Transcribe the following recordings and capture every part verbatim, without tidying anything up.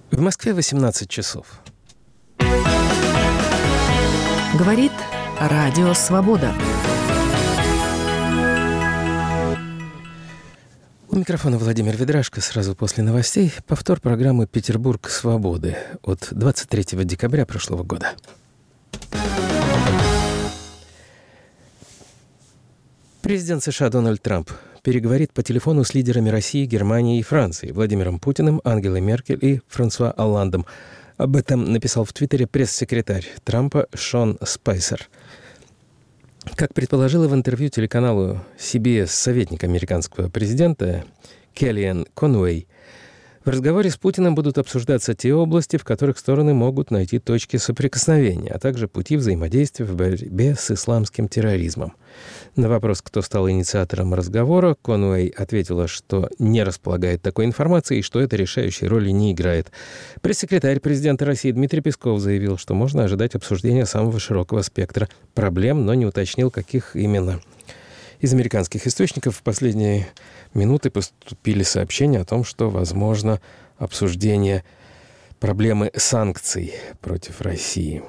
В Москве восемнадцать часов. Говорит Радио Свобода. У микрофона Владимир Ведрашко. Сразу после новостей повтор программы «Петербург свободы» от двадцать третьего декабря прошлого года. Президент США Дональд Трамп переговорит по телефону с лидерами России, Германии и Франции, Владимиром Путиным, Ангелой Меркель и Франсуа Олландом. Об этом написал в Твиттере пресс-секретарь Трампа Шон Спайсер. Как предположила в интервью телеканалу си би эс советник американского президента Келлиан Конуэй, в разговоре с Путиным будут обсуждаться те области, в которых стороны могут найти точки соприкосновения, а также пути взаимодействия в борьбе с исламским терроризмом. На вопрос, кто стал инициатором разговора, Конуэй ответила, что не располагает такой информацией и что это решающей роли не играет. Пресс-секретарь президента России Дмитрий Песков заявил, что можно ожидать обсуждения самого широкого спектра проблем, но не уточнил, каких именно. Из американских источников в последние минуты поступили сообщения о том, что возможно обсуждение проблемы санкций против России.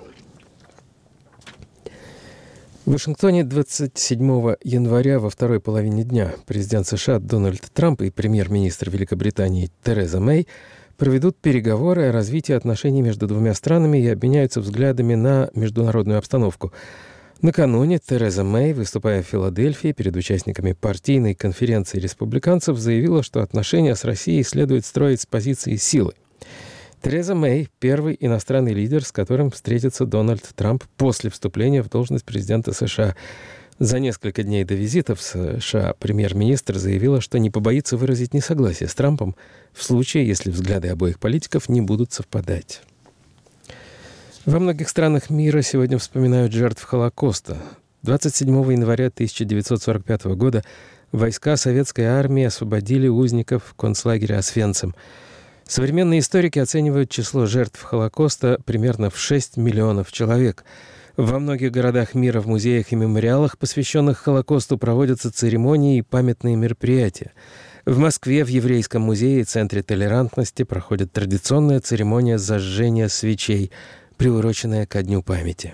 В Вашингтоне двадцать седьмого января во второй половине дня президент США Дональд Трамп и премьер-министр Великобритании Тереза Мэй проведут переговоры о развитии отношений между двумя странами и обменяются взглядами на международную обстановку. Накануне Тереза Мэй, выступая в Филадельфии перед участниками партийной конференции республиканцев, заявила, что отношения с Россией следует строить с позиции силы. Тереза Мэй – первый иностранный лидер, с которым встретится Дональд Трамп после вступления в должность президента США. За несколько дней до визита в США премьер-министр заявила, что не побоится выразить несогласие с Трампом в случае, если взгляды обоих политиков не будут совпадать. Во многих странах мира сегодня вспоминают жертв Холокоста. двадцать седьмого января тысяча девятьсот сорок пятого года войска советской армии освободили узников концлагеря Освенцим. Современные историки оценивают число жертв Холокоста примерно в шесть миллионов человек. Во многих городах мира в музеях и мемориалах, посвященных Холокосту, проводятся церемонии и памятные мероприятия. В Москве в Еврейском музее и Центре толерантности проходит традиционная церемония зажжения свечей, приуроченная ко Дню памяти.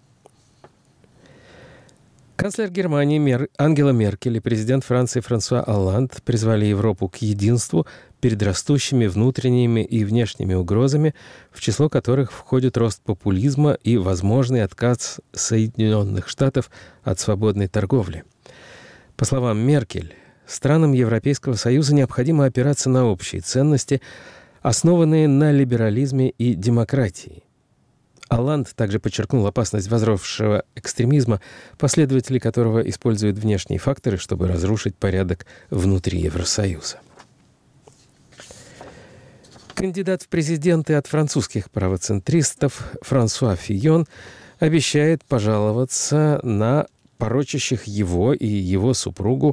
Канцлер Германии Мер... Ангела Меркель и президент Франции Франсуа Олланд призвали Европу к единству перед растущими внутренними и внешними угрозами, в число которых входит рост популизма и возможный отказ Соединенных Штатов от свободной торговли. По словам Меркель, странам Европейского Союза необходимо опираться на общие ценности, основанные на либерализме и демократии. Олланд также подчеркнул опасность возросшего экстремизма, последователи которого используют внешние факторы, чтобы разрушить порядок внутри Евросоюза. Кандидат в президенты от французских правоцентристов Франсуа Фийон обещает пожаловаться на порочащих его и его супругу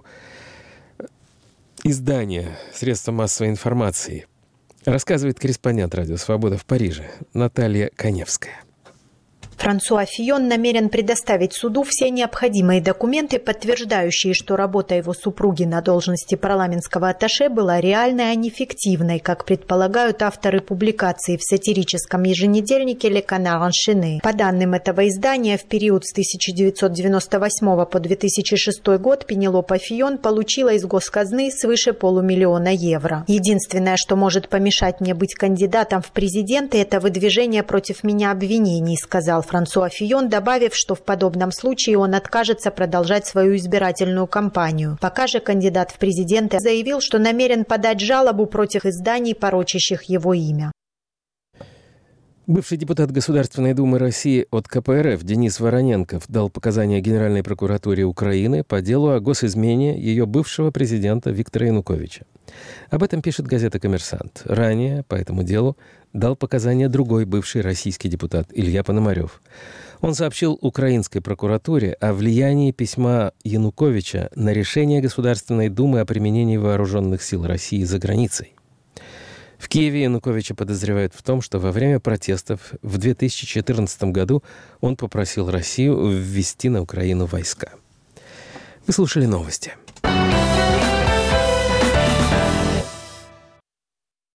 издания, средства массовой информации. Рассказывает корреспондент «Радио Свобода» в Париже Наталья Коневская. Франсуа Фийон намерен предоставить суду все необходимые документы, подтверждающие, что работа его супруги на должности парламентского атташе была реальной, а не фиктивной, как предполагают авторы публикации в сатирическом еженедельнике «Le Canard enchaîné». По данным этого издания, в период с тысяча девятьсот девяносто восьмого по две тысячи шестой год Пенелопа Фийон получила из госказны свыше полумиллиона евро. Единственное, что может помешать мне быть кандидатом в президенты, это выдвижение против меня обвинений, сказал Франсуа Фийон, добавив, что в подобном случае он откажется продолжать свою избирательную кампанию. Пока же кандидат в президенты заявил, что намерен подать жалобу против изданий, порочащих его имя. Бывший депутат Государственной Думы России от ка пэ эр эф Денис Вороненков дал показания Генеральной прокуратуре Украины по делу о госизмене ее бывшего президента Виктора Януковича. Об этом пишет газета «Коммерсант». Ранее по этому делу дал показания другой бывший российский депутат Илья Пономарев. Он сообщил украинской прокуратуре о влиянии письма Януковича на решение Государственной Думы о применении вооруженных сил России за границей. В Киеве Януковича подозревают в том, что во время протестов в две тысячи четырнадцатом году он попросил Россию ввести на Украину войска. Вы слушали новости.